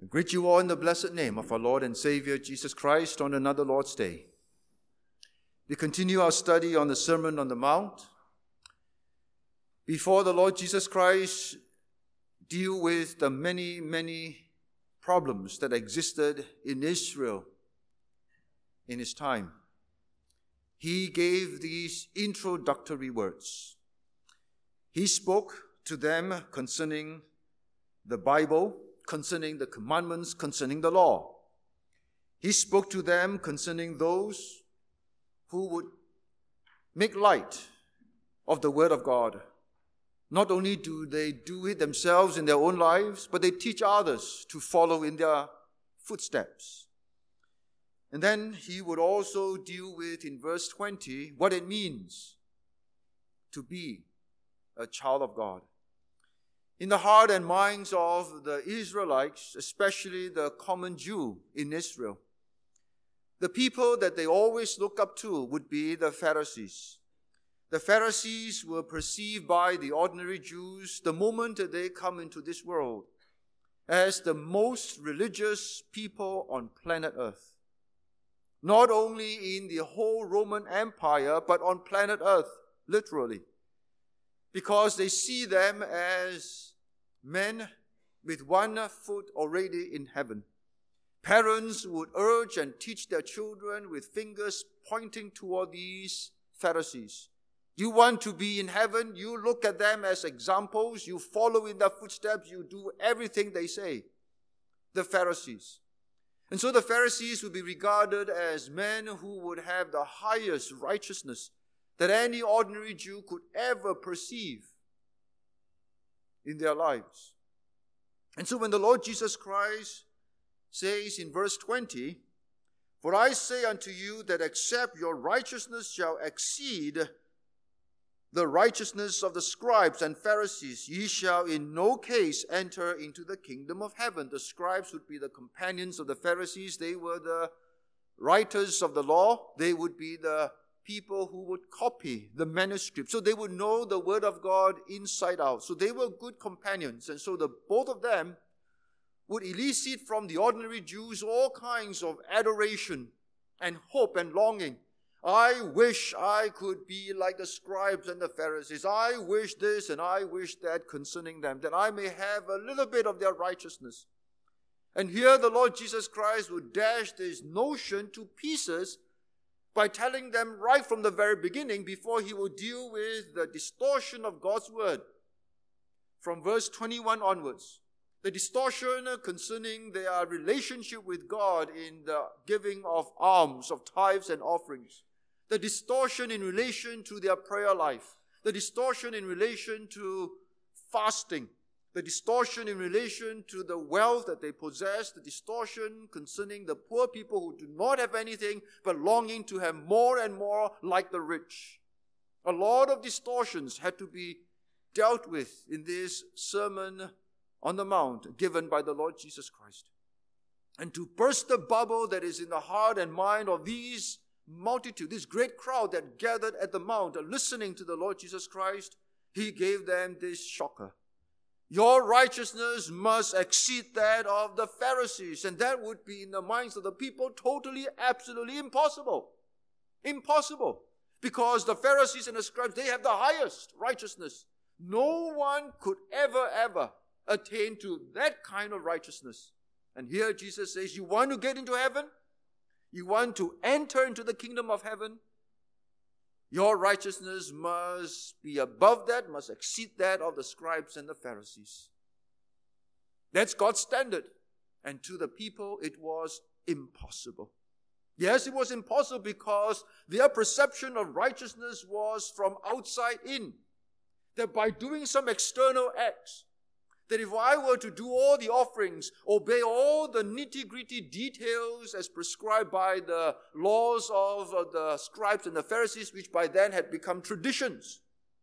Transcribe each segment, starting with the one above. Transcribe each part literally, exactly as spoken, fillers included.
Greet you all in the blessed name of our Lord and Savior Jesus Christ on another Lord's Day. We continue our study on the Sermon on the Mount. Before the Lord Jesus Christ deal with the many, many problems that existed in Israel in his time, he gave these introductory words. He spoke to them concerning the Bible, concerning the commandments, concerning the law. He spoke to them concerning those who would make light of the Word of God. Not only do they do it themselves in their own lives, but they teach others to follow in their footsteps. And then he would also deal with, in verse twenty, what it means to be a child of God. In the heart and minds of the Israelites, especially the common Jew in Israel, the people that they always look up to would be the Pharisees. The Pharisees were perceived by the ordinary Jews the moment that they come into this world as the most religious people on planet Earth. Not only in the whole Roman Empire, but on planet Earth, literally. Because they see them as men with one foot already in heaven. Parents would urge and teach their children with fingers pointing toward these Pharisees. You want to be in heaven, you look at them as examples, you follow in their footsteps, you do everything they say. The Pharisees. And so the Pharisees would be regarded as men who would have the highest righteousness that any ordinary Jew could ever perceive in their lives. And so when the Lord Jesus Christ says in verse twenty, "For I say unto you that except your righteousness shall exceed the righteousness of the scribes and Pharisees, ye shall in no case enter into the kingdom of heaven." The scribes would be the companions of the Pharisees. They were the writers of the law. They would be the people who would copy the manuscript. So they would know the Word of God inside out. So they were good companions. And so the both of them would elicit from the ordinary Jews all kinds of adoration and hope and longing. I wish I could be like the scribes and the Pharisees. I wish this and I wish that concerning them, that I may have a little bit of their righteousness. And here the Lord Jesus Christ would dash this notion to pieces by telling them right from the very beginning, before he will deal with the distortion of God's word. From verse twenty-one onwards, the distortion concerning their relationship with God in the giving of alms, of tithes and offerings. The distortion in relation to their prayer life. The distortion in relation to fasting. The distortion in relation to the wealth that they possess, the distortion concerning the poor people who do not have anything but longing to have more and more like the rich. A lot of distortions had to be dealt with in this Sermon on the Mount given by the Lord Jesus Christ. And to burst the bubble that is in the heart and mind of these multitude, this great crowd that gathered at the Mount listening to the Lord Jesus Christ, he gave them this shocker. Your righteousness must exceed that of the Pharisees. And that would be in the minds of the people totally, absolutely impossible. Impossible. Because the Pharisees and the scribes, they have the highest righteousness. No one could ever, ever attain to that kind of righteousness. And here Jesus says, you want to get into heaven? You want to enter into the kingdom of heaven? Your righteousness must be above that, must exceed that of the scribes and the Pharisees. That's God's standard. And to the people, it was impossible. Yes, it was impossible because their perception of righteousness was from outside in. That by doing some external acts, that if I were to do all the offerings, obey all the nitty-gritty details as prescribed by the laws of the scribes and the Pharisees, which by then had become traditions,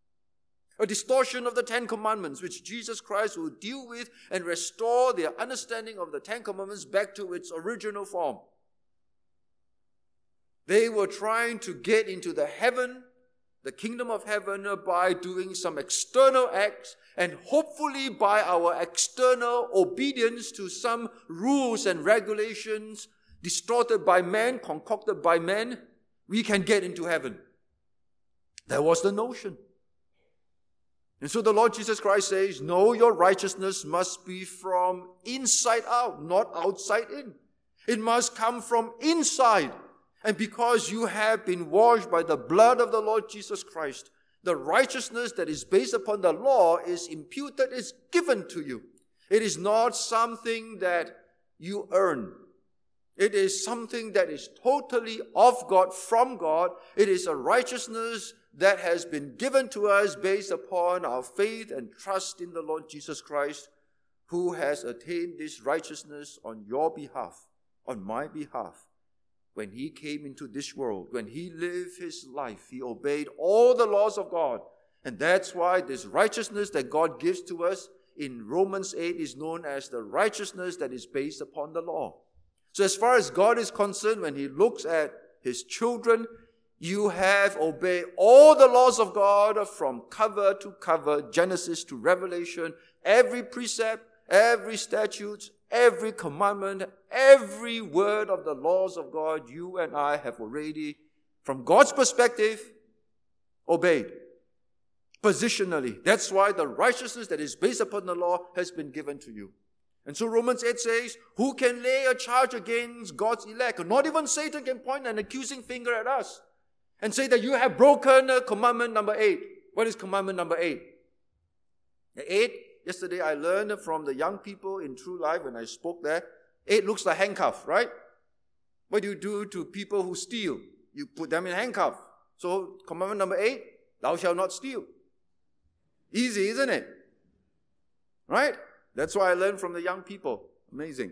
a distortion of the Ten Commandments, which Jesus Christ will deal with and restore their understanding of the Ten Commandments back to its original form. They were trying to get into the heaven the kingdom of heaven by doing some external acts, and hopefully by our external obedience to some rules and regulations distorted by men, concocted by men, we can get into heaven. That was the notion. And so the Lord Jesus Christ says, no, your righteousness must be from inside out, not outside in. It must come from inside. And because you have been washed by the blood of the Lord Jesus Christ, the righteousness that is based upon the law is imputed, is given to you. It is not something that you earn. It is something that is totally of God, from God. It is a righteousness that has been given to us based upon our faith and trust in the Lord Jesus Christ, who has attained this righteousness on your behalf, on my behalf. When he came into this world, when he lived his life, he obeyed all the laws of God. And that's why this righteousness that God gives to us in Romans eight is known as the righteousness that is based upon the law. So as far as God is concerned, when he looks at his children, you have obeyed all the laws of God from cover to cover, Genesis to Revelation, every precept, every statute, every commandment, every word of the laws of God, you and I have already, from God's perspective, obeyed. Positionally. That's why the righteousness that is based upon the law has been given to you. And so Romans eight says, who can lay a charge against God's elect? Not even Satan can point an accusing finger at us and say that you have broken commandment number eight. What is commandment number eight? Eight, yesterday I learned from the young people in True Life when I spoke there, eight looks like handcuff, right? What do you do to people who steal? You put them in handcuff. So commandment number eight, thou shalt not steal. Easy, isn't it? Right? That's why I learned from the young people. Amazing.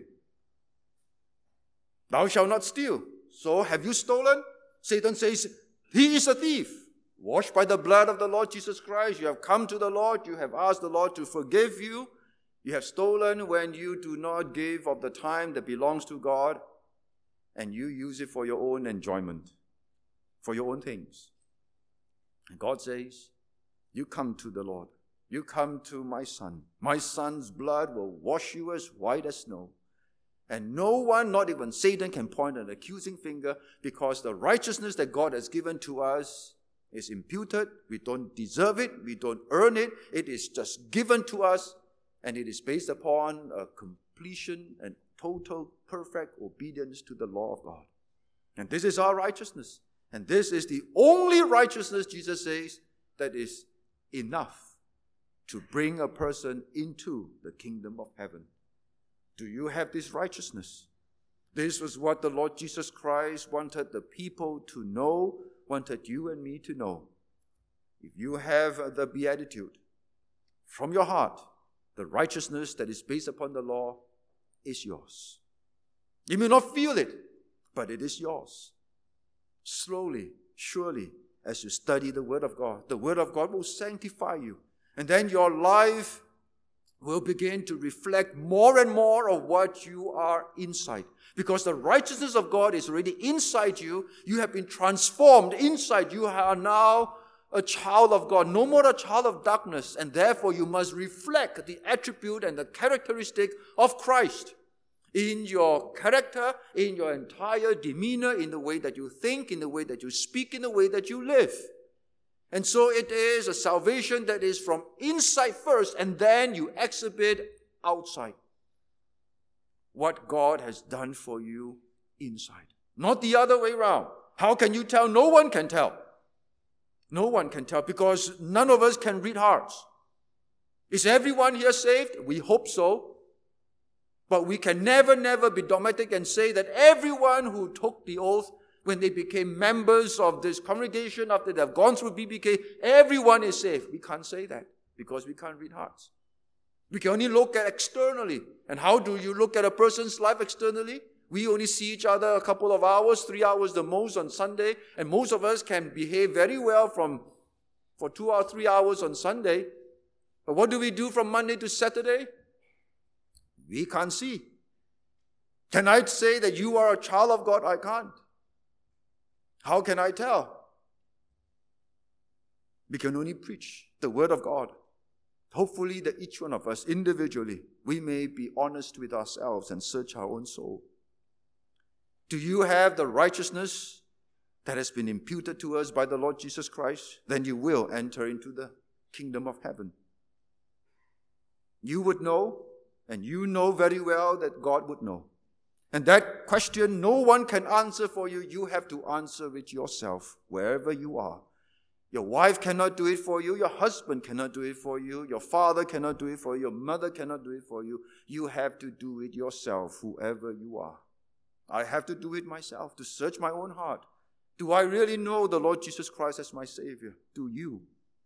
Thou shalt not steal. So have you stolen? Satan says, he is a thief. Washed by the blood of the Lord Jesus Christ, you have come to the Lord, you have asked the Lord to forgive you. You have stolen when you do not give of the time that belongs to God, and you use it for your own enjoyment, for your own things. And God says, you come to the Lord. You come to my son. My son's blood will wash you as white as snow. And no one, not even Satan, can point an accusing finger, because the righteousness that God has given to us is imputed. We don't deserve it. We don't earn it. It is just given to us, and it is based upon a completion and total, perfect obedience to the law of God. And this is our righteousness. And this is the only righteousness, Jesus says, that is enough to bring a person into the kingdom of heaven. Do you have this righteousness? This was what the Lord Jesus Christ wanted the people to know, wanted you and me to know. If you have the beatitude from your heart, the righteousness that is based upon the law is yours. You may not feel it, but it is yours. Slowly, surely, as you study the Word of God, the Word of God will sanctify you. And then your life will begin to reflect more and more of what you are inside. Because the righteousness of God is already inside you. You have been transformed inside. You are now a child of God, no more a child of darkness. And therefore you must reflect the attribute and the characteristic of Christ in your character, in your entire demeanor, in the way that you think, in the way that you speak, in the way that you live. And so it is a salvation that is from inside first, and then you exhibit outside what God has done for you inside. Not the other way around. How can you tell? No one can tell. No one can tell, because none of us can read hearts. Is everyone here saved? We hope so. But we can never, never be dogmatic and say that everyone who took the oath when they became members of this congregation, after they have gone through B B K, everyone is saved. We can't say that because we can't read hearts. We can only look at externally. And how do you look at a person's life externally? We only see each other a couple of hours, three hours the most on Sunday, and most of us can behave very well from for two or three hours on Sunday. But what do we do from Monday to Saturday? We can't see. Can I say that you are a child of God? I can't. How can I tell? We can only preach the word of God. Hopefully that each one of us individually, we may be honest with ourselves and search our own soul. Do you have the righteousness that has been imputed to us by the Lord Jesus Christ? Then you will enter into the kingdom of heaven. You would know, and you know very well that God would know. And that question no one can answer for you. You have to answer it yourself, wherever you are. Your wife cannot do it for you. Your husband cannot do it for you. Your father cannot do it for you. Your mother cannot do it for you. You have to do it yourself, whoever you are. I have to do it myself, to search my own heart. Do I really know the Lord Jesus Christ as my Savior? Do you?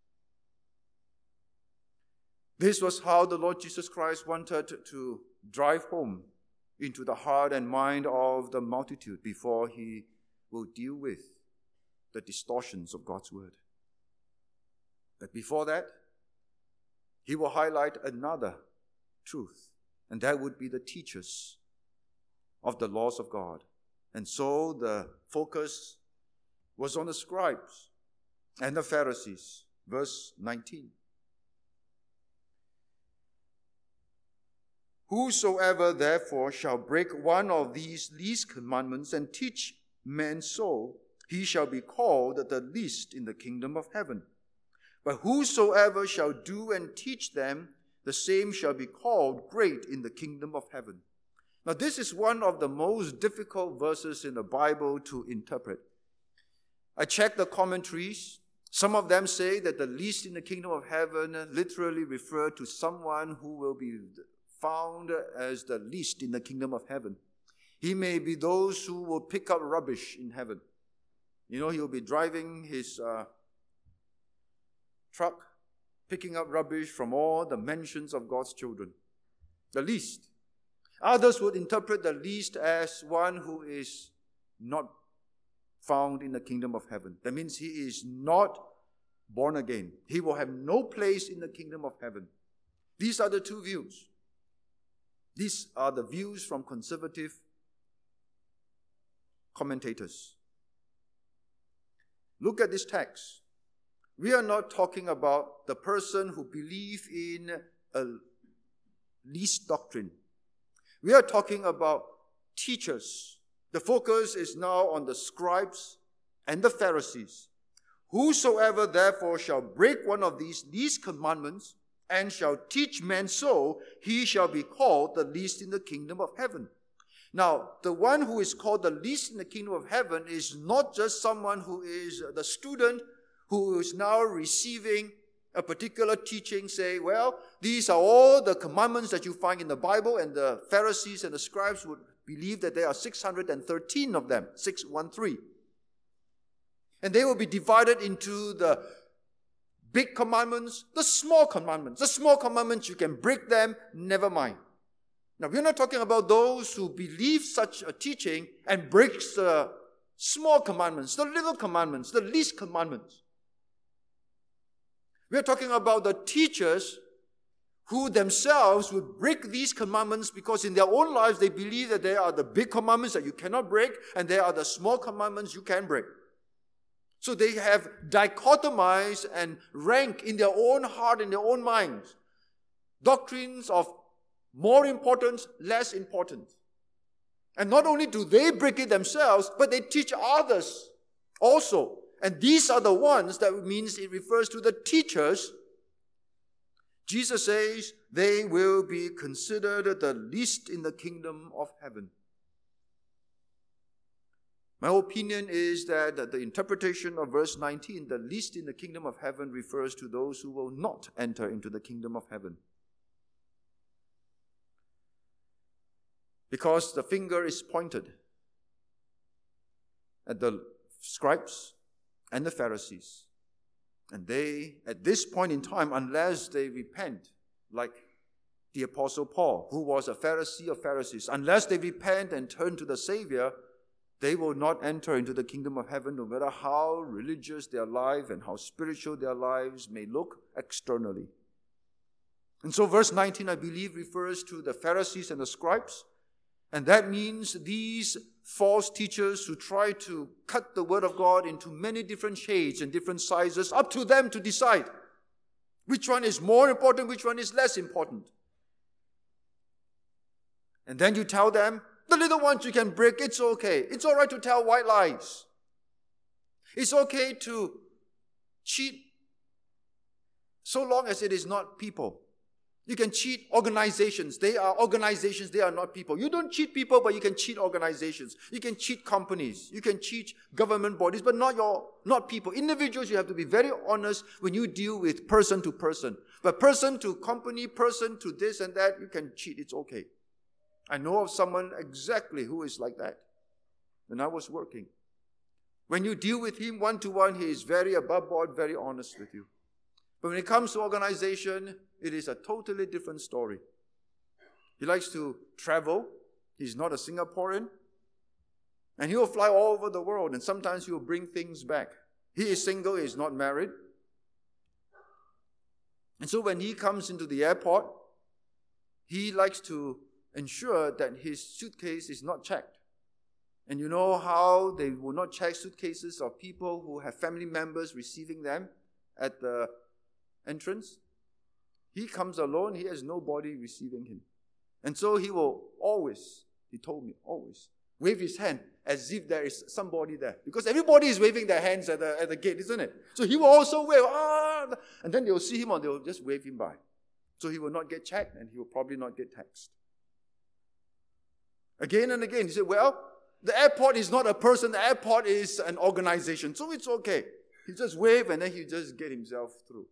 This was how the Lord Jesus Christ wanted to drive home into the heart and mind of the multitude before he will deal with the distortions of God's word. But before that, he will highlight another truth, and that would be the teachers of the laws of God. And so the focus was on the scribes and the Pharisees. Verse nineteen. Whosoever therefore shall break one of these least commandments and teach men so, he shall be called the least in the kingdom of heaven. But whosoever shall do and teach them, the same shall be called great in the kingdom of heaven. Now this is one of the most difficult verses in the Bible to interpret. I checked the commentaries. Some of them say that the least in the kingdom of heaven literally refer to someone who will be found as the least in the kingdom of heaven. He may be those who will pick up rubbish in heaven. You know, he will be driving his uh, truck, picking up rubbish from all the mansions of God's children. The least. Others would interpret the least as one who is not found in the kingdom of heaven. That means he is not born again. He will have no place in the kingdom of heaven. These are the two views. These are the views from conservative commentators. Look at this text. We are not talking about the person who believes in a least doctrine. We are talking about teachers. The focus is now on the scribes and the Pharisees. Whosoever therefore shall break one of these least commandments and shall teach men so, he shall be called the least in the kingdom of heaven. Now, the one who is called the least in the kingdom of heaven is not just someone who is the student who is now receiving a particular teaching, say, well, these are all the commandments that you find in the Bible, and the Pharisees and the scribes would believe that there are six hundred thirteen of them, six one three. And they will be divided into the big commandments, the small commandments. The small commandments, you can break them, never mind. Now, we're not talking about those who believe such a teaching and breaks the small commandments, the little commandments, the least commandments. We're talking about the teachers who themselves would break these commandments because in their own lives they believe that there are the big commandments that you cannot break and there are the small commandments you can break. So they have dichotomized and ranked in their own heart, in their own minds, doctrines of more importance, less important. And not only do they break it themselves, but they teach others also. And these are the ones that means it refers to the teachers. Jesus says they will be considered the least in the kingdom of heaven. My opinion is that the interpretation of verse nineteen, the least in the kingdom of heaven, refers to those who will not enter into the kingdom of heaven. Because the finger is pointed at the scribes and the Pharisees. And they, at this point in time, unless they repent, like the Apostle Paul, who was a Pharisee of Pharisees, unless they repent and turn to the Savior, they will not enter into the kingdom of heaven, no matter how religious their life and how spiritual their lives may look externally. And so verse nineteen, I believe, refers to the Pharisees and the scribes. And that means these false teachers who try to cut the Word of God into many different shades and different sizes. Up to them to decide which one is more important, which one is less important. And then you tell them, the little ones you can break, it's okay. It's all right to tell white lies. It's okay to cheat so long as it is not people. You can cheat organizations. They are organizations, they are not people. You don't cheat people, but you can cheat organizations. You can cheat companies. You can cheat government bodies, but not your, not people. Individuals, you have to be very honest when you deal with person to person. But person to company, person to this and that, you can cheat. It's okay. I know of someone exactly who is like that when I was working. When you deal with him one-to-one, he is very above board, very honest with you. But when it comes to organization, it is a totally different story. He likes to travel. He's not a Singaporean. And he will fly all over the world, and sometimes he will bring things back. He is single, he is not married. And so when he comes into the airport, he likes to ensure that his suitcase is not checked. And you know how they will not check suitcases of people who have family members receiving them at the entrance? He comes alone, he has nobody receiving him. And so he will always, he told me, always wave his hand as if there is somebody there. Because everybody is waving their hands at the, at the gate, isn't it? So he will also wave, ah, and then they will see him and they will just wave him by. So he will not get checked and he will probably not get taxed. Again and again, he said, well, the airport is not a person, the airport is an organization, so it's okay. He just wave and then he just get himself through.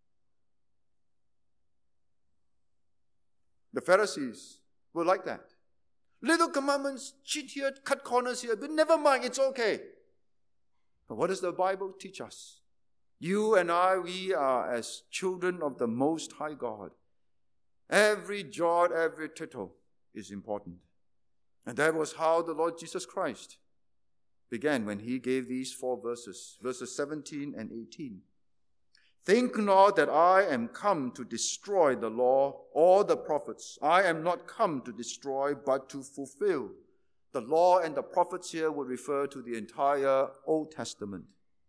The Pharisees were like that. Little commandments, cheat here, cut corners here, but never mind, it's okay. But what does the Bible teach us? You and I, we are as children of the Most High God. Every jot, every tittle is important. And that was how the Lord Jesus Christ began when he gave these four verses, verses seventeen and eighteen. Think not that I am come to destroy the law or the prophets. I am not come to destroy, but to fulfill. The law and the prophets here would refer to the entire Old Testament.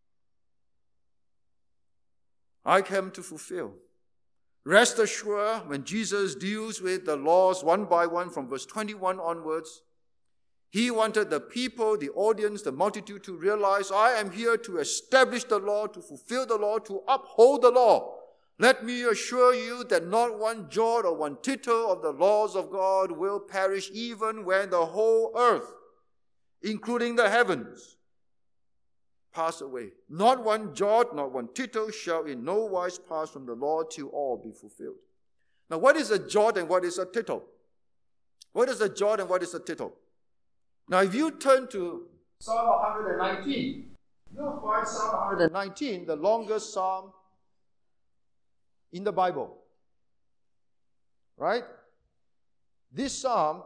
I came to fulfill. Rest assured, when Jesus deals with the laws one by one from verse twenty-one onwards, he wanted the people, the audience, the multitude to realize, I am here to establish the law, to fulfill the law, to uphold the law. Let me assure you that not one jot or one tittle of the laws of God will perish, even when the whole earth, including the heavens, pass away. Not one jot, not one tittle shall in no wise pass from the law till all be fulfilled. Now, what is a jot and what is a tittle? What is a jot and what is a tittle? Now, if you turn to Psalm one nineteen, you'll find Psalm one nineteen, the longest psalm in the Bible. Right? This psalm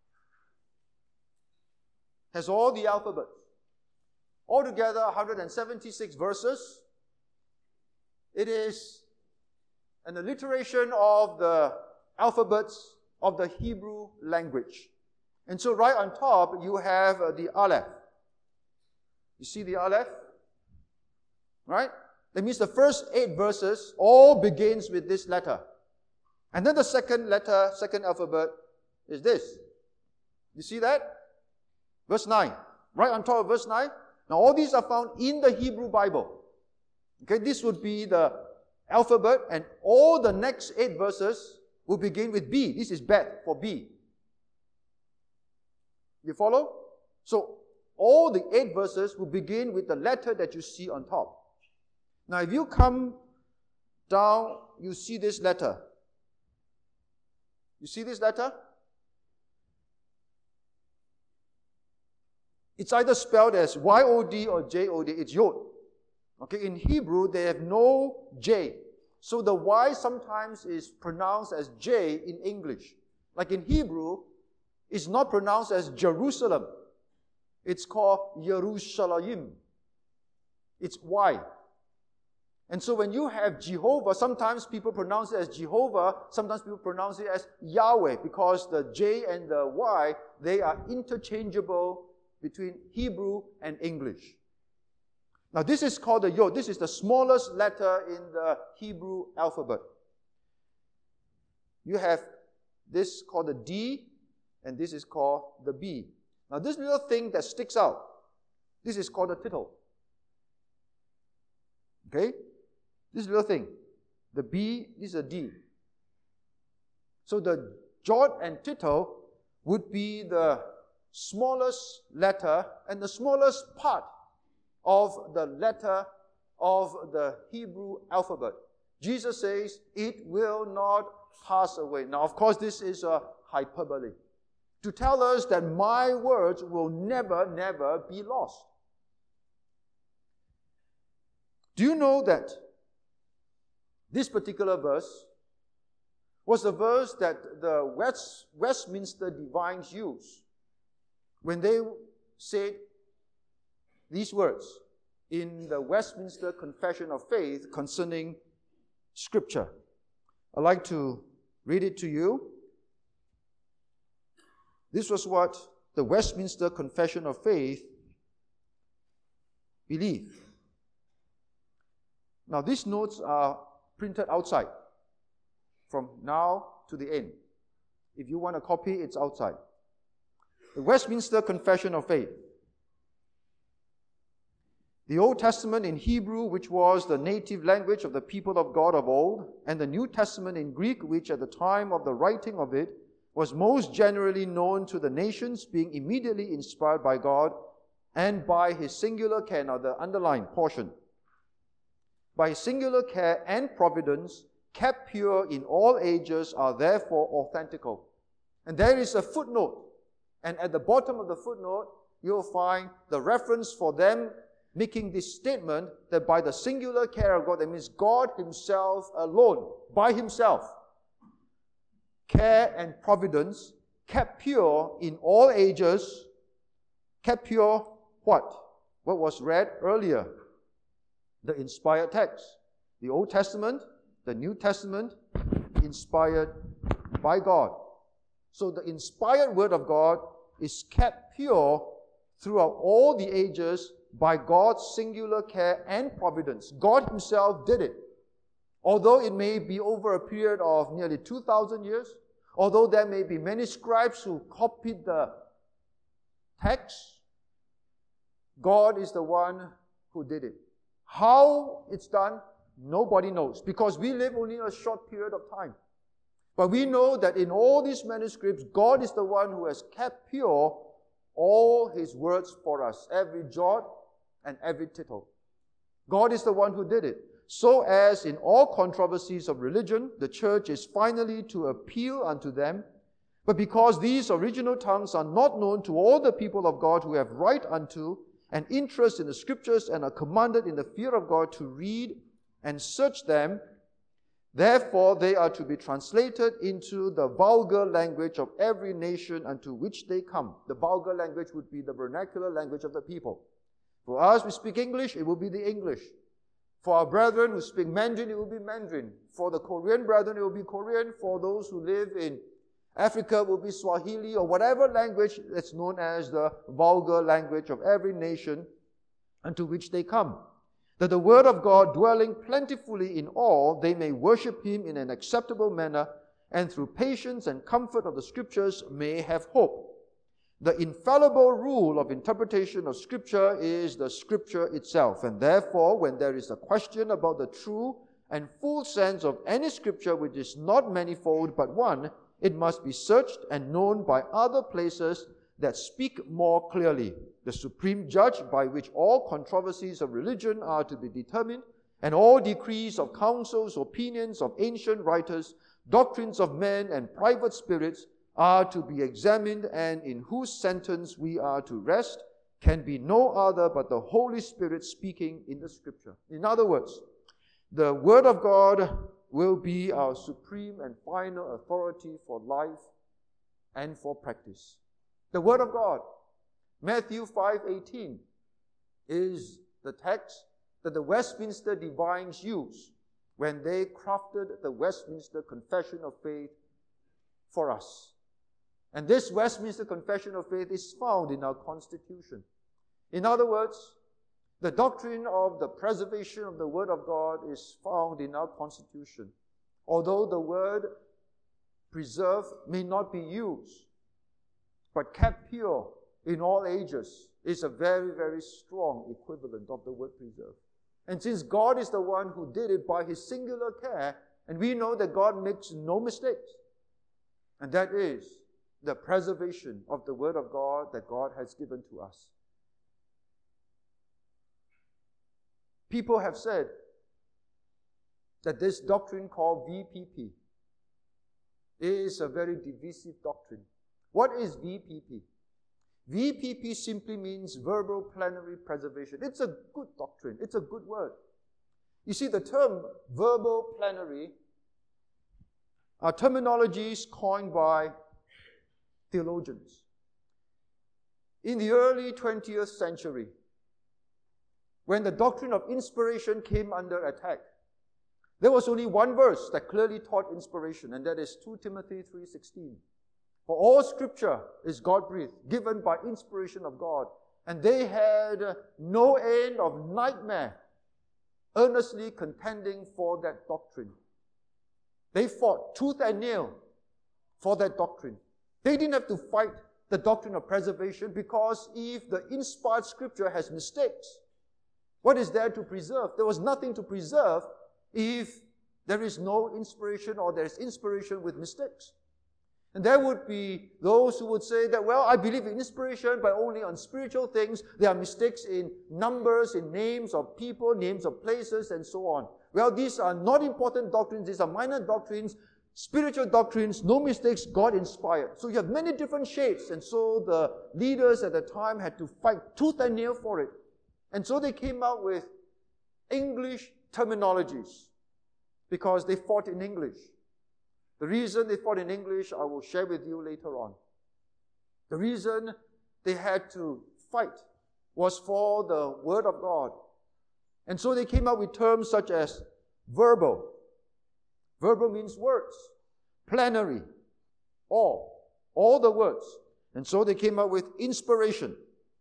has all the alphabets. Altogether, one hundred seventy-six verses. It is an alliteration of the alphabets of the Hebrew language. And so right on top, you have uh, the Aleph. You see the Aleph? Right? That means the first eight verses all begins with this letter. And then the second letter, second alphabet, is this. You see that? Verse nine. Right on top of verse nine. Now all these are found in the Hebrew Bible. Okay, this would be the alphabet, and all the next eight verses will begin with B. This is Bet for B. You follow? So, all the eight verses will begin with the letter that you see on top. Now, if you come down, you see this letter. You see this letter? It's either spelled as Y O D or J O D. It's Yod. Okay, in Hebrew, they have no J. So the Y sometimes is pronounced as J in English. Like in Hebrew, it's not pronounced as Jerusalem. It's called Yerushalayim. It's Y. And so when you have Jehovah, sometimes people pronounce it as Jehovah, sometimes people pronounce it as Yahweh, because the J and the Y, they are interchangeable between Hebrew and English. Now this is called the Yod. This is the smallest letter in the Hebrew alphabet. You have this called the D, and this is called the B. Now this little thing that sticks out, this is called the tittle. Okay? This little thing. The B is a D. So the jot and tittle would be the smallest letter and the smallest part of the letter of the Hebrew alphabet. Jesus says, it will not pass away. Now, of course, this is a hyperbole to tell us that my words will never, never be lost. Do you know that this particular verse was the verse that the West, Westminster divines used when they said these words in the Westminster Confession of Faith concerning Scripture? I'd like to read it to you. This was what the Westminster Confession of Faith believed. Now, these notes are printed outside from now to the end. If you want a copy, it's outside. The Westminster Confession of Faith. The Old Testament in Hebrew, which was the native language of the people of God of old, and the New Testament in Greek, which at the time of the writing of it was most generally known to the nations, being immediately inspired by God and by His singular care. Now the underlined portion. By His singular care and providence, kept pure in all ages, are therefore authentical. And there is a footnote. And at the bottom of the footnote, you'll find the reference for them making this statement that by the singular care of God, that means God Himself alone, by Himself, care and providence, kept pure in all ages, kept pure what? What was read earlier. The inspired text. The Old Testament, the New Testament, inspired by God. So the inspired Word of God is kept pure throughout all the ages by God's singular care and providence. God Himself did it. Although it may be over a period of nearly two thousand years, although there may be many scribes who copied the text, God is the one who did it. How it's done, nobody knows, because we live only a short period of time. But we know that in all these manuscripts, God is the one who has kept pure all His words for us, every jot and every tittle. God is the one who did it. So as in all controversies of religion, the church is finally to appeal unto them. But because these original tongues are not known to all the people of God who have right unto an interest in the Scriptures and are commanded in the fear of God to read and search them, therefore they are to be translated into the vulgar language of every nation unto which they come. The vulgar language would be the vernacular language of the people. For us, we speak English, it will be the English. For our brethren who speak Mandarin, it will be Mandarin. For the Korean brethren, it will be Korean. For those who live in Africa, it will be Swahili or whatever language that's known as the vulgar language of every nation unto which they come. That the word of God dwelling plentifully in all, they may worship Him in an acceptable manner, and through patience and comfort of the Scriptures may have hope. The infallible rule of interpretation of Scripture is the Scripture itself, and therefore, when there is a question about the true and full sense of any Scripture which is not manifold but one, it must be searched and known by other places that speak more clearly. The supreme judge by which all controversies of religion are to be determined, and all decrees of councils, opinions of ancient writers, doctrines of men and private spirits are to be examined, and in whose sentence we are to rest, can be no other but the Holy Spirit speaking in the Scripture. In other words, the Word of God will be our supreme and final authority for life and for practice. The Word of God. Matthew five eighteen is the text that the Westminster divines used when they crafted the Westminster Confession of Faith for us. And this Westminster Confession of Faith is found in our Constitution. In other words, the doctrine of the preservation of the Word of God is found in our Constitution. Although the word preserve may not be used, but kept pure in all ages is a very, very strong equivalent of the word preserve. And since God is the one who did it by His singular care, and we know that God makes no mistakes, and that is the preservation of the Word of God that God has given to us. People have said that this doctrine called V P P is a very divisive doctrine. What is V P P? V P P simply means verbal plenary preservation. It's a good doctrine. It's a good word. You see, the term verbal plenary are terminologies coined by theologians. In the early twentieth century, when the doctrine of inspiration came under attack, there was only one verse that clearly taught inspiration, and that is Second Timothy three sixteen. For all Scripture is God-breathed, given by inspiration of God. And they had no end of nightmare, earnestly contending for that doctrine. They fought tooth and nail for that doctrine. They didn't have to fight the doctrine of preservation, because if the inspired Scripture has mistakes, what is there to preserve? There was nothing to preserve if there is no inspiration, or there is inspiration with mistakes. And there would be those who would say that, well, I believe in inspiration, but only on spiritual things. There are mistakes in numbers, in names of people, names of places, and so on. Well, these are not important doctrines. These are minor doctrines, spiritual doctrines, no mistakes, God inspired. So you have many different shades. And so the leaders at the time had to fight tooth and nail for it. And so they came out with English terminologies, because they fought in English. The reason they fought in English, I will share with you later on. The reason they had to fight was for the Word of God. And so they came up with terms such as verbal. Verbal means words. Plenary. All. All the words. And so they came up with inspiration.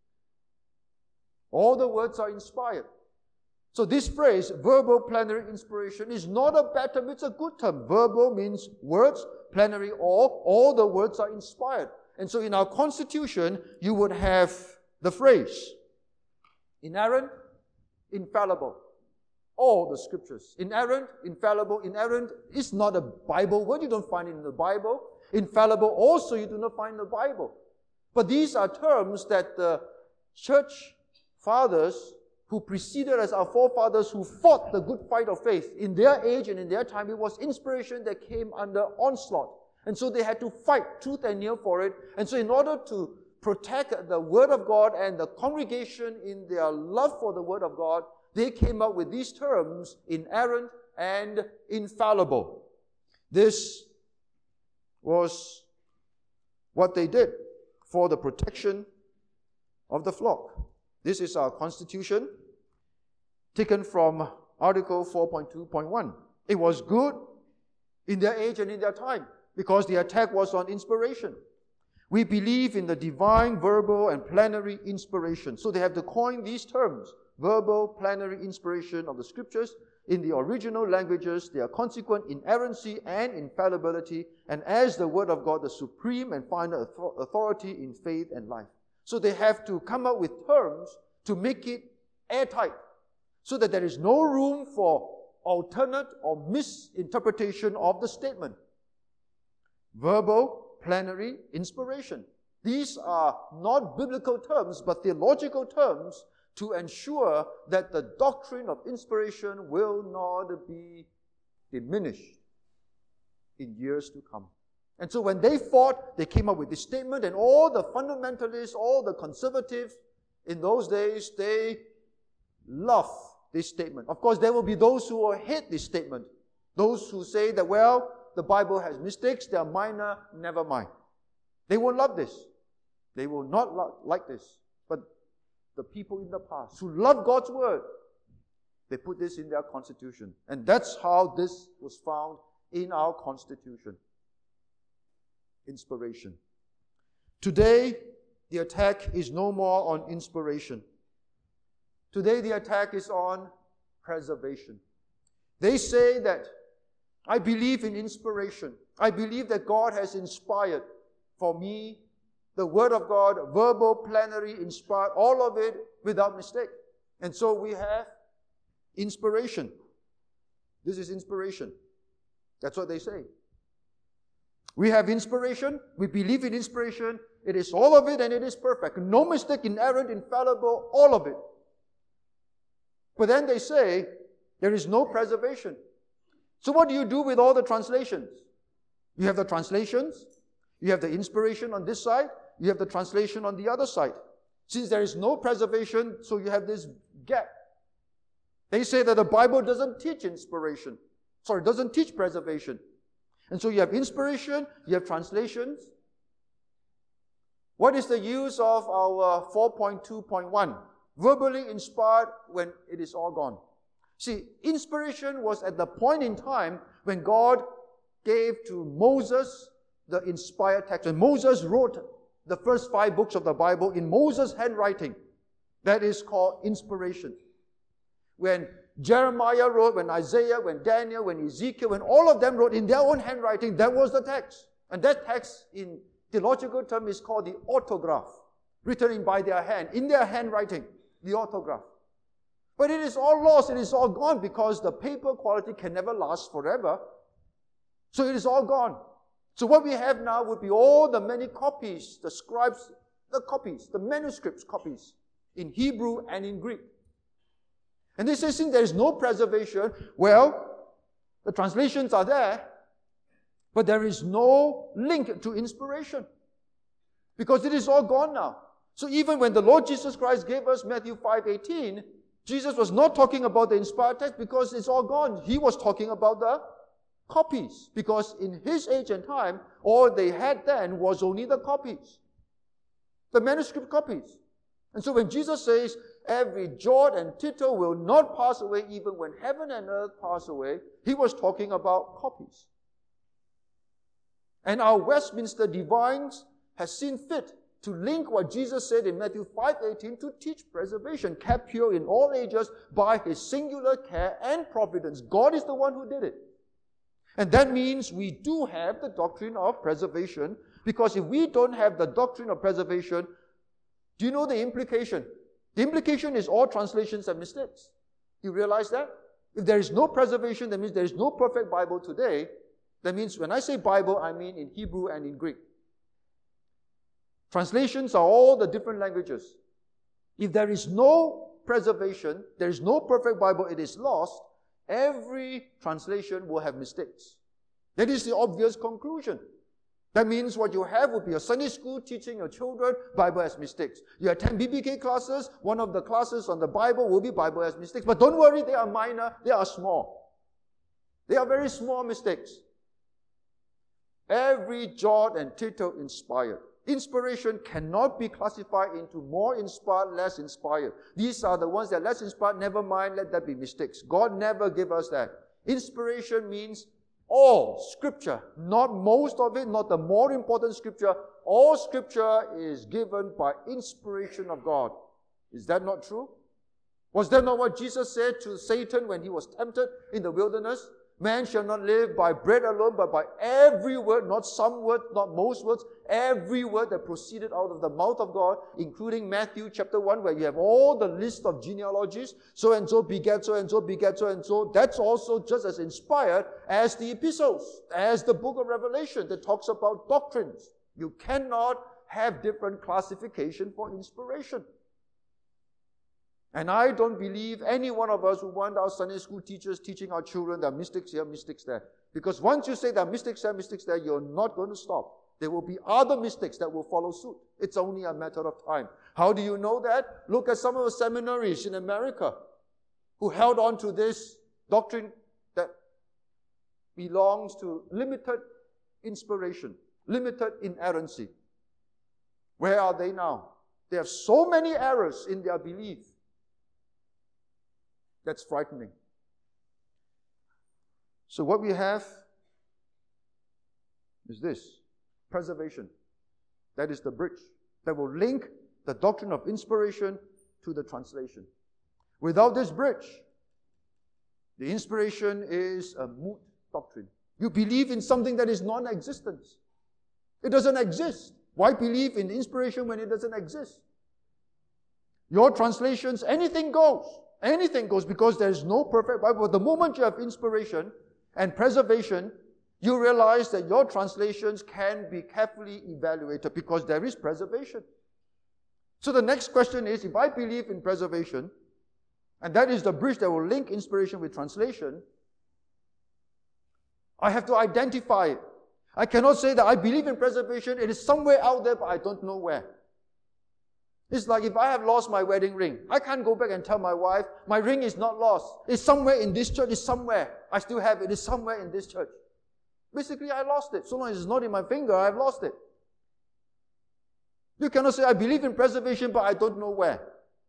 All the words are inspired. So this phrase, verbal plenary inspiration, is not a bad term, it's a good term. Verbal means words, plenary, all. All the words are inspired. And so in our Constitution, you would have the phrase, inerrant, infallible. All the Scriptures. Inerrant, infallible. Inerrant is not a Bible word. You don't find it in the Bible. Infallible also you do not find in the Bible. But these are terms that the church fathers who preceded us, our forefathers who fought the good fight of faith, in their age and in their time, it was inspiration that came under onslaught. And so they had to fight tooth and nail for it. And so in order to protect the Word of God and the congregation in their love for the Word of God, they came up with these terms, inerrant and infallible. This was what they did for the protection of the flock. This is our Constitution, taken from Article four point two point one. It was good in their age and in their time, because the attack was on inspiration. We believe in the divine, verbal, and plenary inspiration. So they have to coin these terms, verbal, plenary inspiration of the Scriptures. In the original languages, they are consequent inerrancy and infallibility, and as the Word of God, the supreme and final authority in faith and life. So they have to come up with terms to make it airtight, so that there is no room for alternate or misinterpretation of the statement. Verbal, plenary, inspiration. These are not biblical terms, but theological terms to ensure that the doctrine of inspiration will not be diminished in years to come. And so when they fought, they came up with this statement, and all the fundamentalists, all the conservatives in those days, they love this statement. Of course, there will be those who will hate this statement. Those who say that, well, the Bible has mistakes, they are minor, never mind. They won't love this. They will not lo- like this. But the people in the past who love God's Word, they put this in their Constitution. And that's how this was found in our Constitution. Inspiration. Today, the attack is no more on inspiration. Today, the attack is on preservation. They say that, I believe in inspiration. I believe that God has inspired for me the Word of God, verbal, plenary, inspired, all of it without mistake. And so we have inspiration. This is inspiration. That's what they say. We have inspiration. We believe in inspiration. It is all of it and it is perfect. No mistake, inerrant, infallible, all of it. But then they say there is no preservation. So what do you do with all the translations? You have the translations. You have the inspiration on this side. You have the translation on the other side. Since there is no preservation, so you have this gap. They say that the Bible doesn't teach inspiration. Sorry, doesn't teach preservation. And so you have inspiration, you have translations. What is the use of our four point two point one? Verbally inspired when it is all gone. See, inspiration was at the point in time when God gave to Moses the inspired text. And Moses wrote the first five books of the Bible in Moses' handwriting. That is called inspiration. When Jeremiah wrote, when Isaiah, when Daniel, when Ezekiel, when all of them wrote in their own handwriting, that was the text. And that text in theological term is called the autograph, written in by their hand, in their handwriting, the autograph. But it is all lost, it is all gone because the paper quality can never last forever. So it is all gone. So what we have now would be all the many copies, the scribes, the copies, the manuscripts copies in Hebrew and in Greek. And they say, since there is no preservation, well, the translations are there, but there is no link to inspiration because it is all gone now. So even when the Lord Jesus Christ gave us Matthew five eighteen, Jesus was not talking about the inspired text because it's all gone. He was talking about the copies because in his age and time, all they had then was only the copies, the manuscript copies. And so when Jesus says, every jot and tittle will not pass away even when heaven and earth pass away, he was talking about copies. And our Westminster divines has seen fit to link what Jesus said in Matthew five eighteen to teach preservation, kept pure in all ages by his singular care and providence. God is the one who did it. And that means we do have the doctrine of preservation, because if we don't have the doctrine of preservation, do you know the implication? The implication is all translations are mistakes. You realize that? If there is no preservation, that means there is no perfect Bible today. That means when I say Bible, I mean in Hebrew and in Greek. Translations are all the different languages. If there is no preservation, there is no perfect Bible, it is lost, every translation will have mistakes. That is the obvious conclusion. That means what you have would be a Sunday school teaching your children, Bible has mistakes. You attend B B K classes, one of the classes on the Bible will be Bible has mistakes. But don't worry, they are minor, they are small. They are very small mistakes. Every jot and tittle inspired. Inspiration cannot be classified into more inspired, less inspired. These are the ones that are less inspired, never mind, let that be mistakes. God never gave us that. Inspiration means all Scripture, not most of it, not the more important Scripture. All Scripture is given by inspiration of God. Is that not true? Was that not what Jesus said to Satan when he was tempted in the wilderness? Man shall not live by bread alone, but by every word, not some words, not most words, every word that proceeded out of the mouth of God, including Matthew chapter one, where you have all the list of genealogies, so-and-so begat, so-and-so begat, so-and-so. That's also just as inspired as the epistles, as the book of Revelation that talks about doctrines. You cannot have different classification for inspiration. And I don't believe any one of us who want our Sunday school teachers teaching our children there are mistakes here, mistakes there. Because once you say there are mistakes here, mistakes there, you're not going to stop. There will be other mistakes that will follow suit. It's only a matter of time. How do you know that? Look at some of the seminaries in America who held on to this doctrine that belongs to limited inspiration, limited inerrancy. Where are they now? They have so many errors in their belief. That's frightening. So what we have is this, preservation. That is the bridge that will link the doctrine of inspiration to the translation. Without this bridge, the inspiration is a moot doctrine. You believe in something that is non-existent. It doesn't exist. Why believe in inspiration when it doesn't exist? Your translations, anything goes. Anything goes because there is no perfect Bible. The moment you have inspiration and preservation, you realize that your translations can be carefully evaluated because there is preservation. So the next question is, if I believe in preservation, and that is the bridge that will link inspiration with translation, I have to identify it. I cannot say that I believe in preservation, it is somewhere out there, but I don't know where. It's like if I have lost my wedding ring, I can't go back and tell my wife, my ring is not lost. It's somewhere in this church, it's somewhere. I still have it, it's somewhere in this church. Basically, I lost it. So long as it's not in my finger, I've lost it. You cannot say, I believe in preservation, but I don't know where.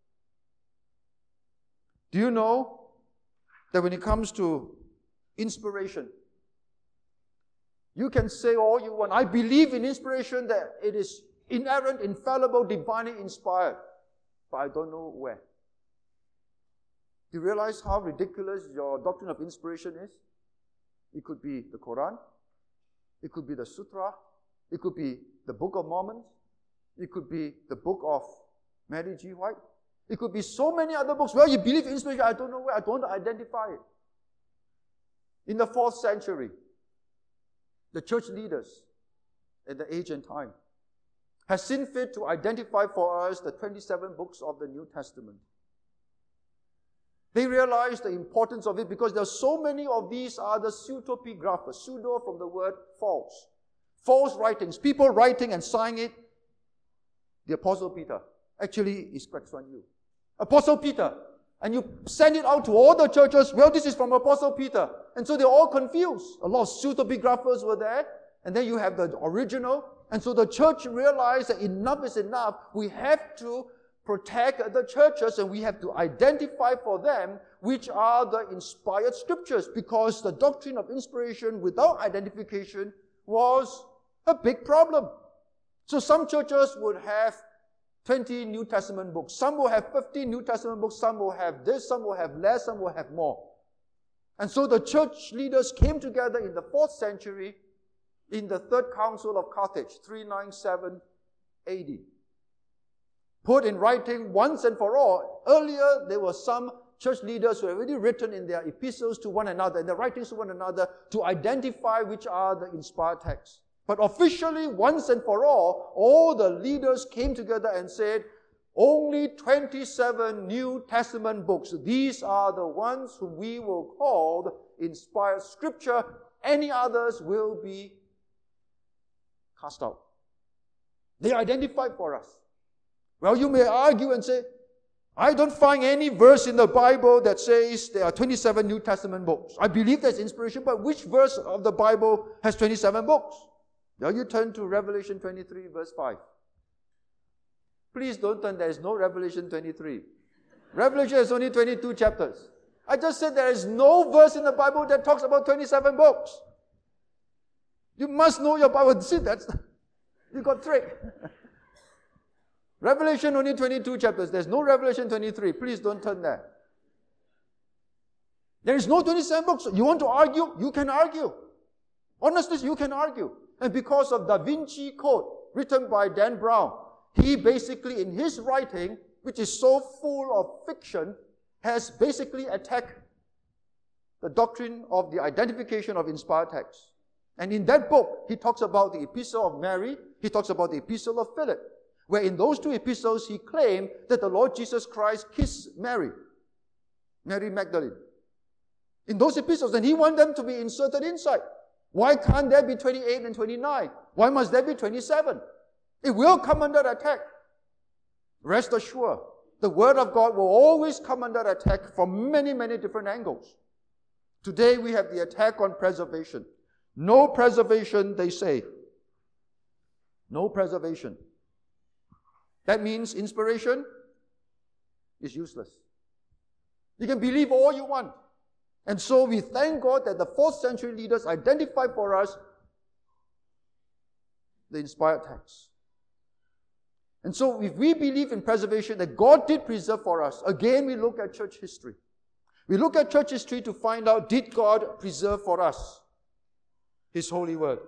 Do you know that when it comes to inspiration, you can say all you want. I believe in inspiration, that it is inerrant, infallible, divinely inspired. But I don't know where. Do you realize how ridiculous your doctrine of inspiration is? It could be the Quran. It could be the Sutra. It could be the Book of Mormon. It could be the book of Mary G. White. It could be so many other books. Well, you believe in inspiration. I don't know where. I don't identify it. In the fourth century, the church leaders at the age and time has seen fit to identify for us the twenty-seven books of the New Testament. They realized the importance of it because there are so many of these are the pseudepigraphers. Pseudo from the word false. False writings. People writing and signing it. The Apostle Peter. Actually, it's Kwek Suan Yu. Apostle Peter. And you send it out to all the churches. Well, this is from Apostle Peter. And so they're all confused. A lot of pseudepigraphers were there. And then you have the original. And so the church realized that enough is enough. We have to protect the churches and we have to identify for them which are the inspired scriptures, because the doctrine of inspiration without identification was a big problem. So some churches would have twenty New Testament books. Some will have fifty New Testament books. Some will have this, some will have less, some will have more. And so the church leaders came together in the fourth century in the Third Council of Carthage, three ninety-seven A D. Put in writing once and for all. Earlier, there were some church leaders who had already written in their epistles to one another, in their writings to one another, to identify which are the inspired texts. But officially, once and for all, all the leaders came together and said, only twenty-seven New Testament books. These are the ones whom we will call the inspired scripture. Any others will be cast out. They identified for us. Well, you may argue and say, I don't find any verse in the Bible that says there are twenty-seven New Testament books. I believe there's inspiration, but which verse of the Bible has twenty-seven books? Now you turn to Revelation twenty-three, verse five. Please don't turn, there is no Revelation twenty-three. Revelation has only twenty-two chapters. I just said there is no verse in the Bible that talks about twenty-seven books. You must know your Bible. See, that's, you got tricked. Revelation only twenty-two chapters. There's no Revelation twenty-three. Please don't turn there. There is no twenty-seven books. You want to argue? You can argue. Honestly, you can argue. And because of Da Vinci Code, written by Dan Brown, he basically, in his writing, which is so full of fiction, has basically attacked the doctrine of the identification of inspired texts. And in that book, he talks about the epistle of Mary, he talks about the epistle of Philip, where in those two epistles, he claimed that the Lord Jesus Christ kissed Mary, Mary Magdalene. In those epistles, and he wanted them to be inserted inside. Why can't there be twenty-eight and twenty-nine? Why must there be twenty-seven? It will come under attack. Rest assured, the Word of God will always come under attack from many, many different angles. Today, we have the attack on preservation. No preservation, they say. No preservation. That means inspiration is useless. You can believe all you want. And so we thank God that the fourth century leaders identified for us the inspired text. And so if we believe in preservation, that God did preserve for us, again we look at church history. We look at church history to find out, did God preserve for us His holy word?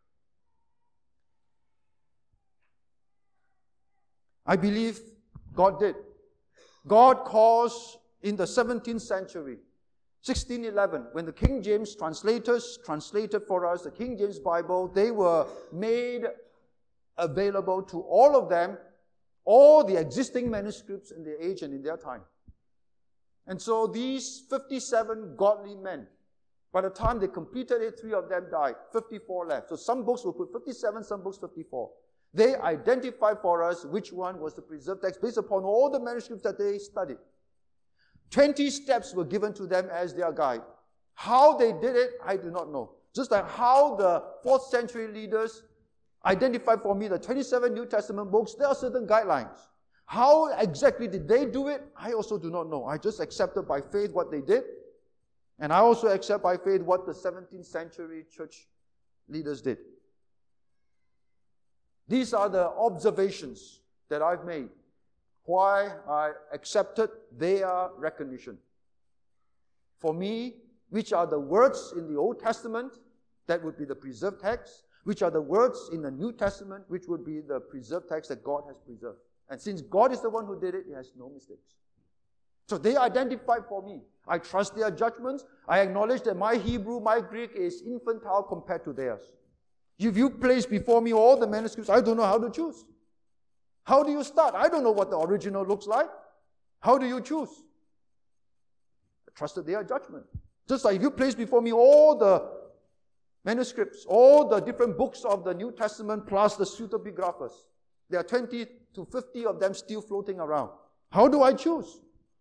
I believe God did. God caused in the seventeenth century, sixteen eleven, when the King James translators translated for us the King James Bible, they were made available to all of them, all the existing manuscripts in their age and in their time. And so these fifty-seven godly men, by the time they completed it, three of them died, fifty-four left. So some books will put fifty-seven, some books fifty-four. They identified for us which one was the preserved text based upon all the manuscripts that they studied. twenty steps were given to them as their guide. How they did it, I do not know. Just like how the fourth century leaders identified for me the twenty-seven New Testament books, there are certain guidelines. How exactly did they do it? I also do not know. I just accepted by faith what they did. And I also accept by faith what the seventeenth century church leaders did. These are the observations that I've made. Why I accepted their recognition. For me, which are the words in the Old Testament, that would be the preserved text, which are the words in the New Testament, which would be the preserved text that God has preserved. And since God is the one who did it, He has no mistakes. So they identified for me. I trust their judgments. I acknowledge that my Hebrew, my Greek is infantile compared to theirs. If you place before me all the manuscripts, I don't know how to choose. How do you start? I don't know what the original looks like. How do you choose? I trusted their judgment. Just like if you place before me all the manuscripts, all the different books of the New Testament plus the pseudepigraphers, there are twenty to fifty of them still floating around. How do I choose?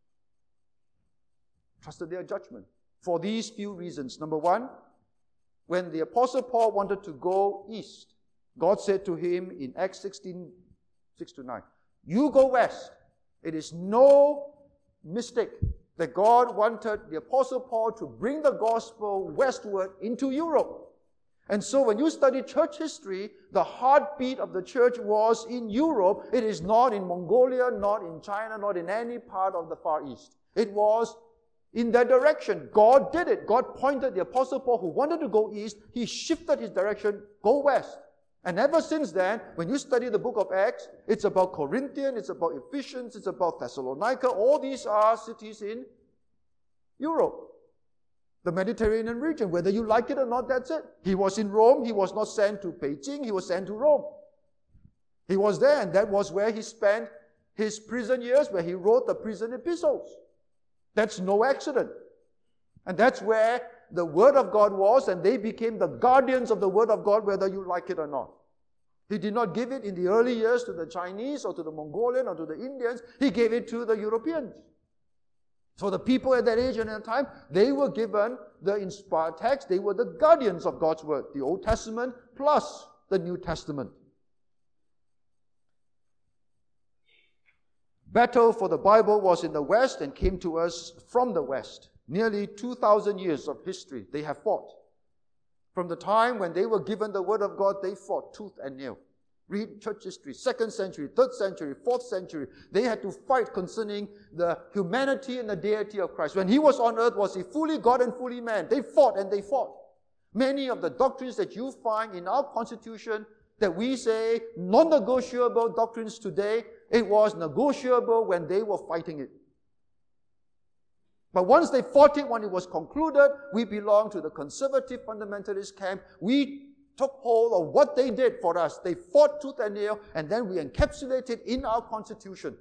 Trusted their judgment. For these few reasons. Number one, when the Apostle Paul wanted to go east, God said to him in Acts sixteen, six to nine, you go west. It is no mistake that God wanted the Apostle Paul to bring the gospel westward into Europe. And so when you study church history, the heartbeat of the church was in Europe. It is not in Mongolia, not in China, not in any part of the Far East. It was in that direction. God did it. God pointed the Apostle Paul, who wanted to go east, he shifted his direction, go west. And ever since then, when you study the book of Acts, it's about Corinthian, it's about Ephesians, it's about Thessalonica. All these are cities in Europe, the Mediterranean region. Whether you like it or not, that's it. He was in Rome. He was not sent to Beijing. He was sent to Rome. He was there, and that was where he spent his prison years, where he wrote the prison epistles. That's no accident. And that's where the Word of God was, and they became the guardians of the Word of God, whether you like it or not. He did not give it in the early years to the Chinese or to the Mongolian or to the Indians. He gave it to the Europeans. So the people at that age and that time, they were given the inspired text. They were the guardians of God's Word, the Old Testament plus the New Testament. Battle for the Bible was in the West and came to us from the West. Nearly two thousand years of history they have fought. From the time when they were given the Word of God, they fought tooth and nail. Read church history, second century, third century, fourth century. They had to fight concerning the humanity and the deity of Christ. When He was on earth, was He fully God and fully man? They fought and they fought. Many of the doctrines that you find in our constitution that we say non-negotiable doctrines today, it was negotiable when they were fighting it. But once they fought it, when it was concluded, we belong to the conservative fundamentalist camp. We took hold of what they did for us. They fought tooth and nail, and then we encapsulated in our constitution.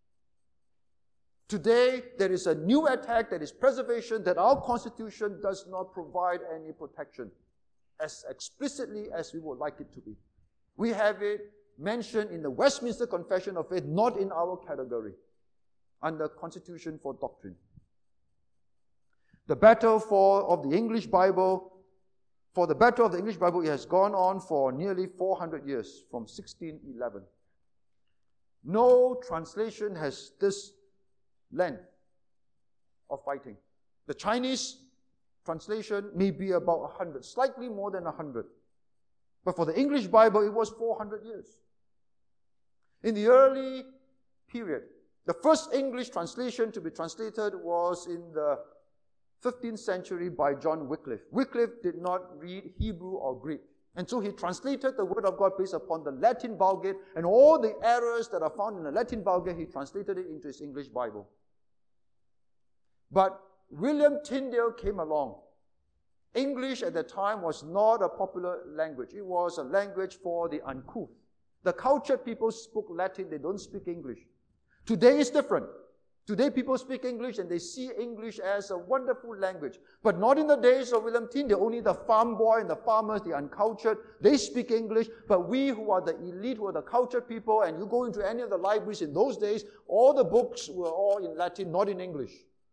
Today, there is a new attack that is preservation, that our constitution does not provide any protection as explicitly as we would like it to be. We have it mentioned in the Westminster Confession of Faith, not in our category, under Constitution for Doctrine. The battle for of the English Bible, for the battle of the English Bible, it has gone on for nearly four hundred years, from sixteen eleven. No translation has this length of fighting. The Chinese translation may be about one hundred, slightly more than one hundred. But for the English Bible, it was four hundred years. In the early period, the first English translation to be translated was in the fifteenth century by John Wycliffe. Wycliffe did not read Hebrew or Greek. And so he translated the Word of God based upon the Latin Vulgate, and all the errors that are found in the Latin Vulgate, he translated it into his English Bible. But William Tyndale came along. English at the time was not a popular language. It was a language for the uncouth. The cultured people spoke Latin, they don't speak English. Today is different. Today people speak English and they see English as a wonderful language. But not in the days of William Tyndale. Only the farm boy and the farmers, the uncultured, they speak English. But we who are the elite, who are the cultured people, and you go into any of the libraries in those days, all the books were all in Latin, not in English.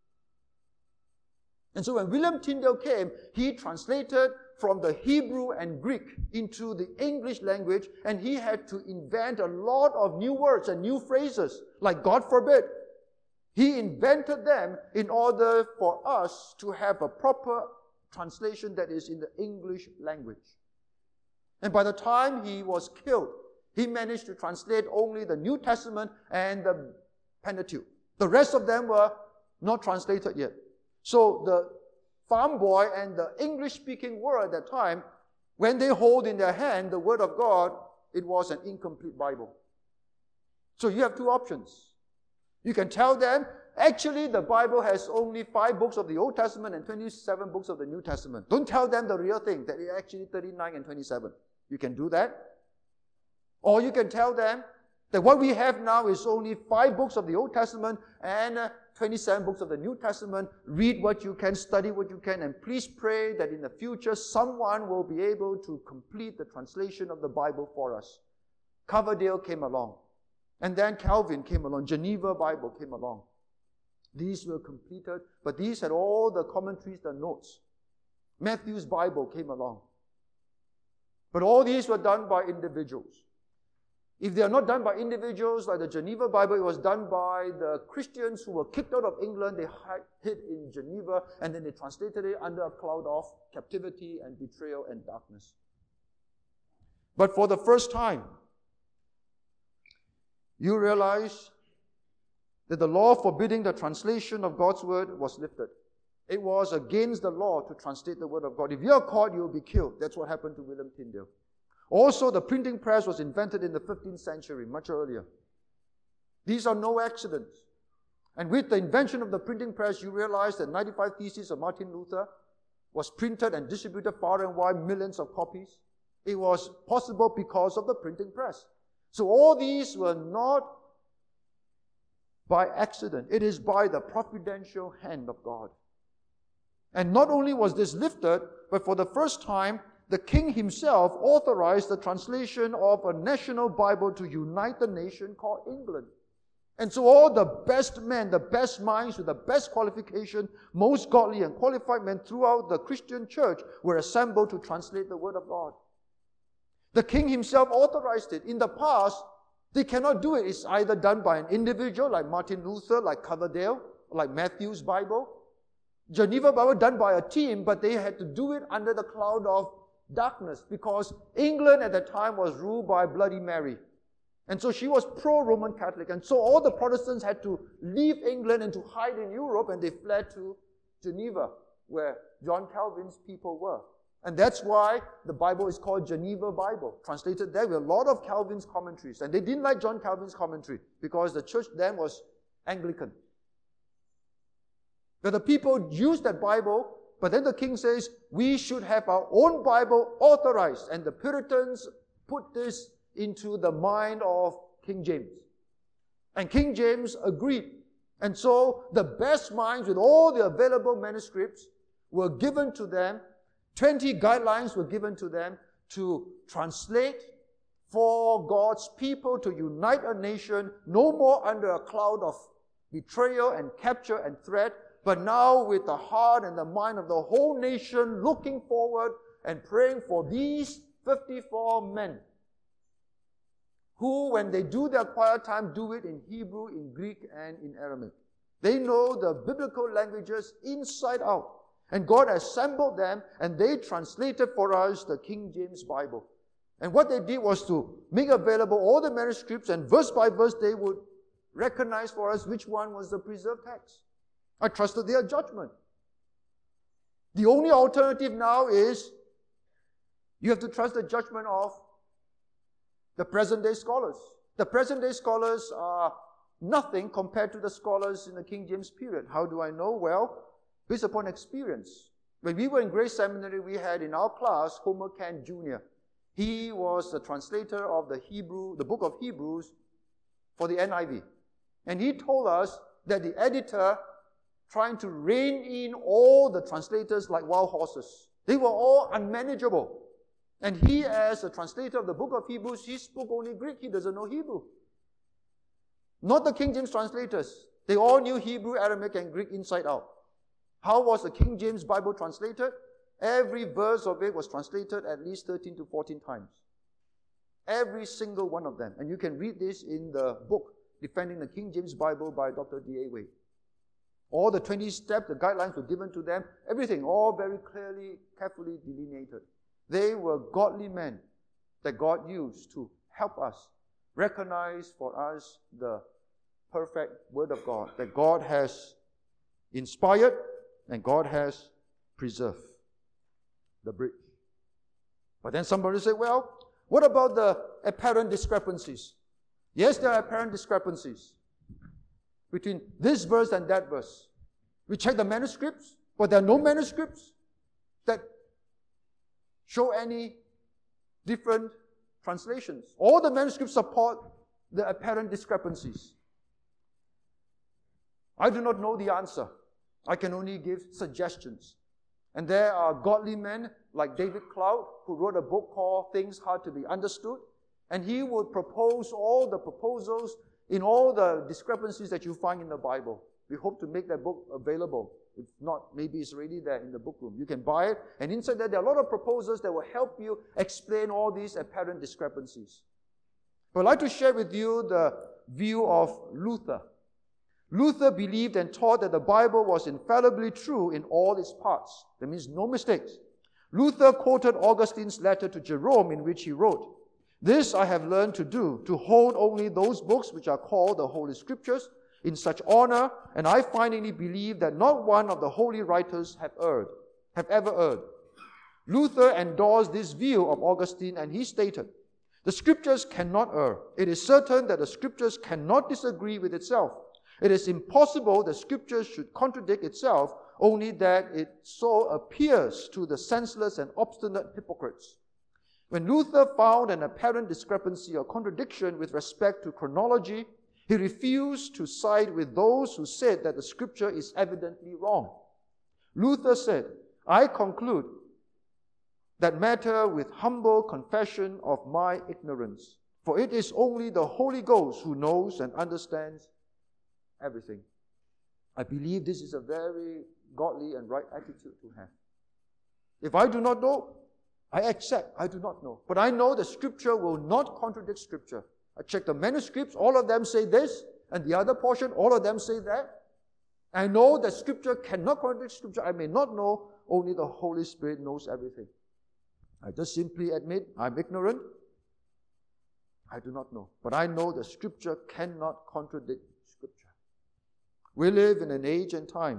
And so when William Tyndale came, he translated from the Hebrew and Greek into the English language, and he had to invent a lot of new words and new phrases, like God forbid. He invented them in order for us to have a proper translation that is in the English language. And by the time he was killed, he managed to translate only the New Testament and the Pentateuch. The rest of them were not translated yet. So the farm boy and the English-speaking world at that time, when they hold in their hand the Word of God, it was an incomplete Bible. So you have two options. You can tell them, actually the Bible has only five books of the Old Testament and twenty-seven books of the New Testament. Don't tell them the real thing, that it's actually thirty-nine and twenty-seven. You can do that. Or you can tell them that what we have now is only five books of the Old Testament and uh, twenty-seven books of the New Testament. Read what you can, study what you can, and please pray that in the future someone will be able to complete the translation of the Bible for us. Coverdale came along. And then Calvin came along. Geneva Bible came along. These were completed, but these had all the commentaries, the notes. Matthew's Bible came along. But all these were done by individuals. If they are not done by individuals, like the Geneva Bible, it was done by the Christians who were kicked out of England. They hid in Geneva, and then they translated it under a cloud of captivity and betrayal and darkness. But for the first time, you realize that the law forbidding the translation of God's Word was lifted. It was against the law to translate the Word of God. If you are caught, you will be killed. That's what happened to William Tyndale. Also, the printing press was invented in the fifteenth century, much earlier. These are no accidents. And with the invention of the printing press, you realize that ninety-five Theses of Martin Luther was printed and distributed far and wide, millions of copies. It was possible because of the printing press. So all these were not by accident. It is by the providential hand of God. And not only was this lifted, but for the first time, the king himself authorized the translation of a national Bible to unite the nation called England. And so all the best men, the best minds with the best qualification, most godly and qualified men throughout the Christian church were assembled to translate the Word of God. The king himself authorized it. In the past, they cannot do it. It's either done by an individual like Martin Luther, like Coverdale, like Matthew's Bible. Geneva Bible done by a team, but they had to do it under the cloud of darkness because England at the time was ruled by Bloody Mary. And so she was pro-Roman Catholic. And so all the Protestants had to leave England and to hide in Europe, and they fled to Geneva, where John Calvin's people were. And that's why the Bible is called Geneva Bible, translated there with a lot of Calvin's commentaries. And they didn't like John Calvin's commentary because the church then was Anglican. But the people used that Bible, but then the king says, we should have our own Bible authorized. And the Puritans put this into the mind of King James. And King James agreed. And so the best minds with all the available manuscripts were given to them. twenty guidelines were given to them to translate for God's people to unite a nation, no more under a cloud of betrayal and capture and threat, but now with the heart and the mind of the whole nation looking forward and praying for these fifty-four men who, when they do their quiet time, do it in Hebrew, in Greek, and in Aramaic. They know the biblical languages inside out. And God assembled them, and they translated for us the King James Bible. And what they did was to make available all the manuscripts, and verse by verse they would recognize for us which one was the preserved text. I trusted their judgment. The only alternative now is you have to trust the judgment of the present-day scholars. The present-day scholars are nothing compared to the scholars in the King James period. How do I know? Well, based upon experience. When we were in Grace Seminary, we had in our class Homer Kent Junior He was the translator of the Hebrew, the book of Hebrews for the N I V. And he told us that the editor trying to rein in all the translators like wild horses. They were all unmanageable. And he, as a translator of the book of Hebrews, he spoke only Greek. He doesn't know Hebrew. Not the King James translators. They all knew Hebrew, Aramaic, and Greek inside out. How was the King James Bible translated? Every verse of it was translated at least thirteen to fourteen times. Every single one of them. And you can read this in the book, Defending the King James Bible by Doctor D A Wade. All the twenty steps, the guidelines were given to them. Everything, all very clearly, carefully delineated. They were godly men that God used to help us recognize for us the perfect Word of God that God has inspired and God has preserved. The bridge. But then somebody say, well, what about the apparent discrepancies? Yes, there are apparent discrepancies between this verse and that verse. We check the manuscripts, but there are no manuscripts that show any different translations. All the manuscripts support the apparent discrepancies. I do not know the answer. I can only give suggestions. And there are godly men like David Cloud, who wrote a book called Things Hard to Be Understood. And he would propose all the proposals in all the discrepancies that you find in the Bible. We hope to make that book available. If not, maybe it's already there in the book room. You can buy it. And inside there, there are a lot of proposals that will help you explain all these apparent discrepancies. But I'd like to share with you the view of Luther. Luther believed and taught that the Bible was infallibly true in all its parts. That means no mistakes. Luther quoted Augustine's letter to Jerome in which he wrote, "This I have learned to do, to hold only those books which are called the Holy Scriptures in such honor, and I finally believe that not one of the holy writers have erred, have ever erred." Luther endorsed this view of Augustine, and he stated, "The Scriptures cannot err. It is certain that the Scriptures cannot disagree with itself. It is impossible that Scripture should contradict itself, only that it so appears to the senseless and obstinate hypocrites." When Luther found an apparent discrepancy or contradiction with respect to chronology, he refused to side with those who said that the Scripture is evidently wrong. Luther said, "I conclude that matter with humble confession of my ignorance, for it is only the Holy Ghost who knows and understands everything." I believe this is a very godly and right attitude to have. If I do not know, I accept I do not know. But I know the Scripture will not contradict Scripture. I check the manuscripts, all of them say this, and the other portion, all of them say that. I know that Scripture cannot contradict Scripture. I may not know, only the Holy Spirit knows everything. I just simply admit I'm ignorant. I do not know. But I know the Scripture cannot contradict Scripture. We live in an age and time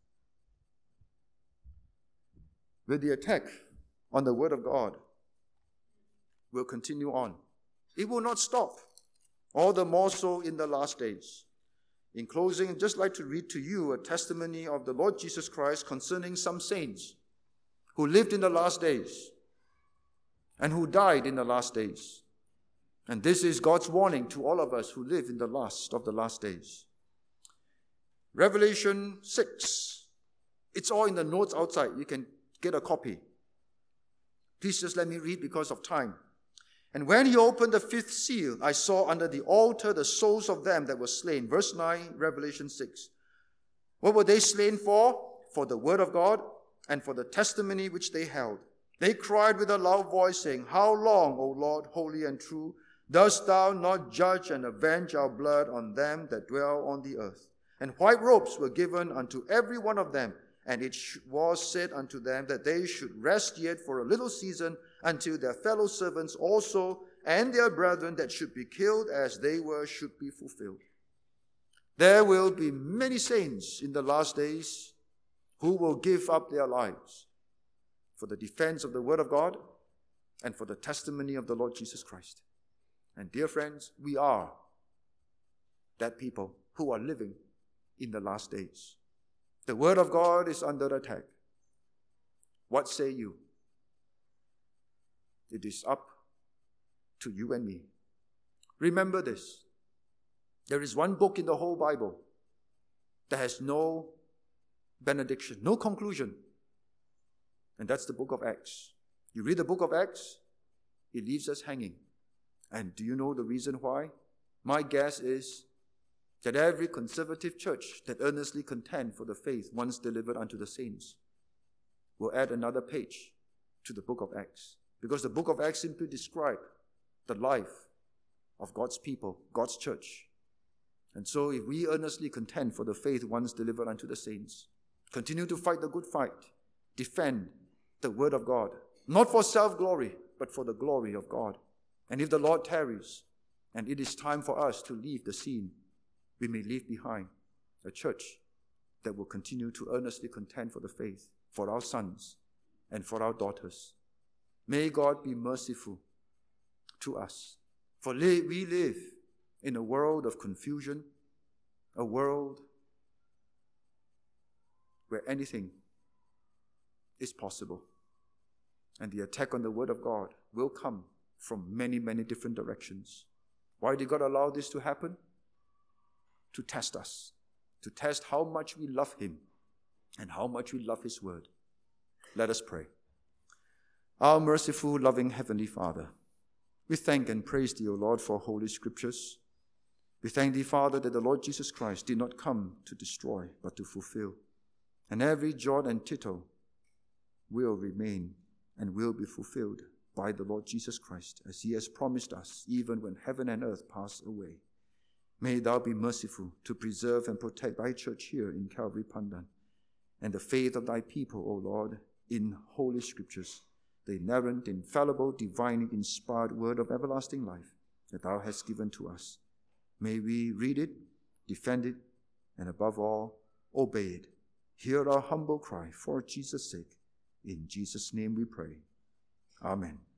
where the attack on the Word of God will continue on. It will not stop, all the more so in the last days. In closing, I'd just like to read to you a testimony of the Lord Jesus Christ concerning some saints who lived in the last days and who died in the last days. And this is God's warning to all of us who live in the last of the last days. Revelation six. It's all in the notes outside. You can get a copy. Please just let me read because of time. "And when he opened the fifth seal, I saw under the altar the souls of them that were slain." Verse nine, Revelation six. What were they slain for? For the word of God and for the testimony which they held. They cried with a loud voice, saying, "How long, O Lord, holy and true, dost thou not judge and avenge our blood on them that dwell on the earth?" And white robes were given unto every one of them, and it was said unto them that they should rest yet for a little season until their fellow servants also and their brethren that should be killed as they were should be fulfilled. There will be many saints in the last days who will give up their lives for the defense of the word of God and for the testimony of the Lord Jesus Christ. And dear friends, we are that people who are living in the last days. The word of God is under attack. What say you? It is up to you and me. Remember this. There is one book in the whole Bible that has no benediction, no conclusion. And that's the book of Acts. You read the book of Acts, it leaves us hanging. And do you know the reason why? My guess is that every conservative church that earnestly contend for the faith once delivered unto the saints will add another page to the book of Acts. Because the book of Acts simply describes the life of God's people, God's church. And so if we earnestly contend for the faith once delivered unto the saints, continue to fight the good fight, defend the word of God, not for self-glory, but for the glory of God. And if the Lord tarries, and it is time for us to leave the scene, we may leave behind a church that will continue to earnestly contend for the faith, for our sons and for our daughters. May God be merciful to us, for we live in a world of confusion, a world where anything is possible. And the attack on the word of God will come from many, many different directions. Why did God allow this to happen? To test us, to test how much we love him and how much we love his word. Let us pray. Our merciful, loving Heavenly Father, we thank and praise thee, O Lord, for holy scriptures. We thank thee, Father, that the Lord Jesus Christ did not come to destroy, but to fulfill. And every jot and tittle will remain and will be fulfilled by the Lord Jesus Christ, as he has promised us, even when heaven and earth pass away. May thou be merciful to preserve and protect thy church here in Calvary Pandan, and the faith of thy people, O Lord, in holy scriptures, the inerrant, infallible, divinely inspired word of everlasting life that thou hast given to us. May we read it, defend it, and above all, obey it. Hear our humble cry for Jesus' sake. In Jesus' name we pray. Amen.